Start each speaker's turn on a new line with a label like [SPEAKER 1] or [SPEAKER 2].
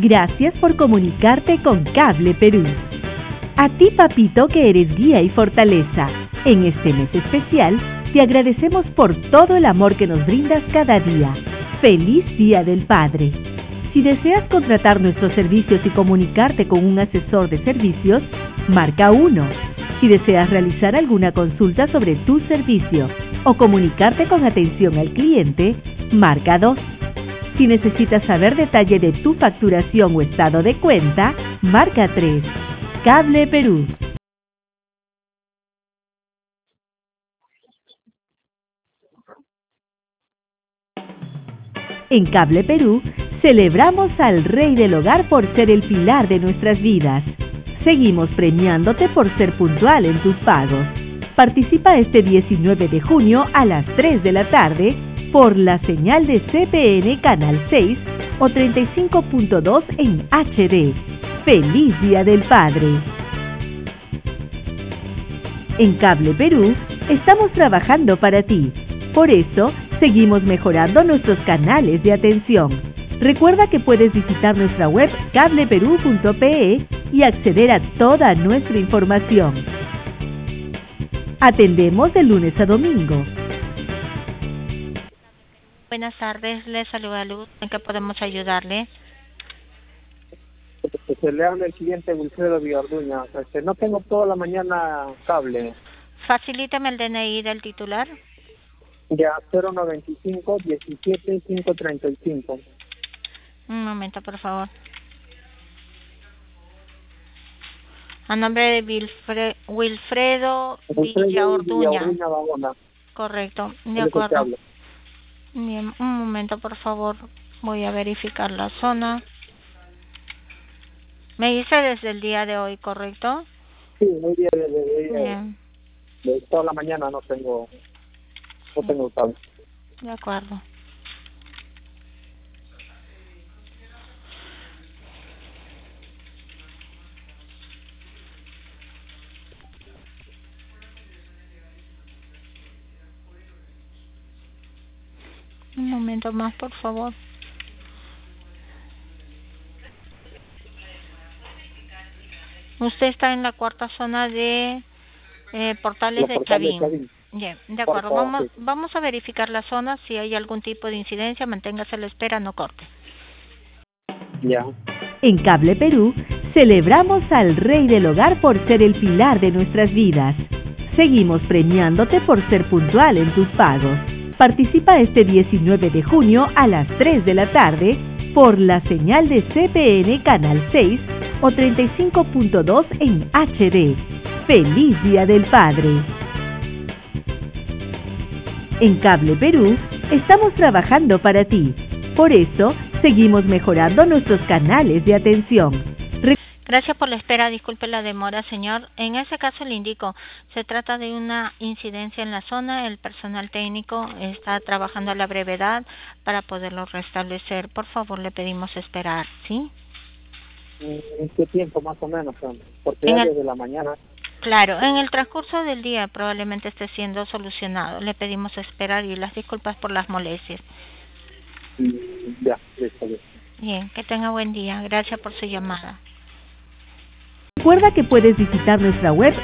[SPEAKER 1] Gracias por comunicarte con Cable Perú. A ti, papito, que eres guía y fortaleza. En este mes especial, te agradecemos por todo el amor que nos brindas cada día. ¡Feliz Día del Padre! Si deseas contratar nuestros servicios y comunicarte con un asesor de servicios, marca 1. Si deseas realizar alguna consulta sobre tu servicio o comunicarte con atención al cliente, marca 2. Si necesitas saber detalle de tu facturación o estado de cuenta, marca 3. Cable Perú. En Cable Perú, celebramos al Rey del Hogar por ser el pilar de nuestras vidas. Seguimos premiándote por ser puntual en tus pagos. Participa este 19 de junio a las 3 de la tarde por la señal de CPN Canal 6 o 35.2 en HD. ¡Feliz Día del Padre! En Cable Perú, estamos trabajando para ti. Por eso, seguimos mejorando nuestros canales de atención. Recuerda que puedes visitar nuestra web cableperú.pe y acceder a toda nuestra información. Atendemos de lunes a domingo.
[SPEAKER 2] Buenas tardes, le saluda Luz. ¿En qué podemos ayudarle?
[SPEAKER 3] Se le habla el cliente Wilfredo Villarduña. No tengo toda la mañana cable.
[SPEAKER 2] Facilíteme el DNI del titular.
[SPEAKER 3] Ya, 095 17 535.
[SPEAKER 2] Un momento, por favor. A nombre de Wilfredo Villarduña. Correcto, de acuerdo. Bien, un momento, por favor. Voy a verificar la zona. Me dice desde el día de hoy, ¿correcto?
[SPEAKER 3] Sí, muy bien, de toda la mañana no tengo cable.
[SPEAKER 2] De acuerdo. Un momento más, por favor. Usted está en la cuarta zona de Portales de Chavín. Bien, de acuerdo. Vamos a verificar la zona. Si hay algún tipo de incidencia, manténgase a la espera, no corte.
[SPEAKER 3] Ya.
[SPEAKER 1] En Cable Perú, celebramos al Rey del Hogar por ser el pilar de nuestras vidas. Seguimos premiándote por ser puntual en tus pagos. Participa este 19 de junio a las 3 de la tarde por la señal de CPN Canal 6 o 35.2 en HD. ¡Feliz Día del Padre! En Cable Perú, estamos trabajando para ti. Por eso, seguimos mejorando nuestros canales de atención.
[SPEAKER 2] Gracias por la espera, disculpe la demora, señor. En ese caso le indico, se trata de una incidencia en la zona, el personal técnico está trabajando a la brevedad para poderlo restablecer. Por favor, le pedimos esperar, ¿sí?
[SPEAKER 3] ¿En qué tiempo más o menos? Porque ya desde la mañana.
[SPEAKER 2] Claro, en el transcurso del día probablemente esté siendo solucionado. Le pedimos esperar y las disculpas por las molestias.
[SPEAKER 3] Ya, listo.
[SPEAKER 2] Bien, que tenga buen día. Gracias por su llamada.
[SPEAKER 1] Recuerda que puedes visitar nuestra web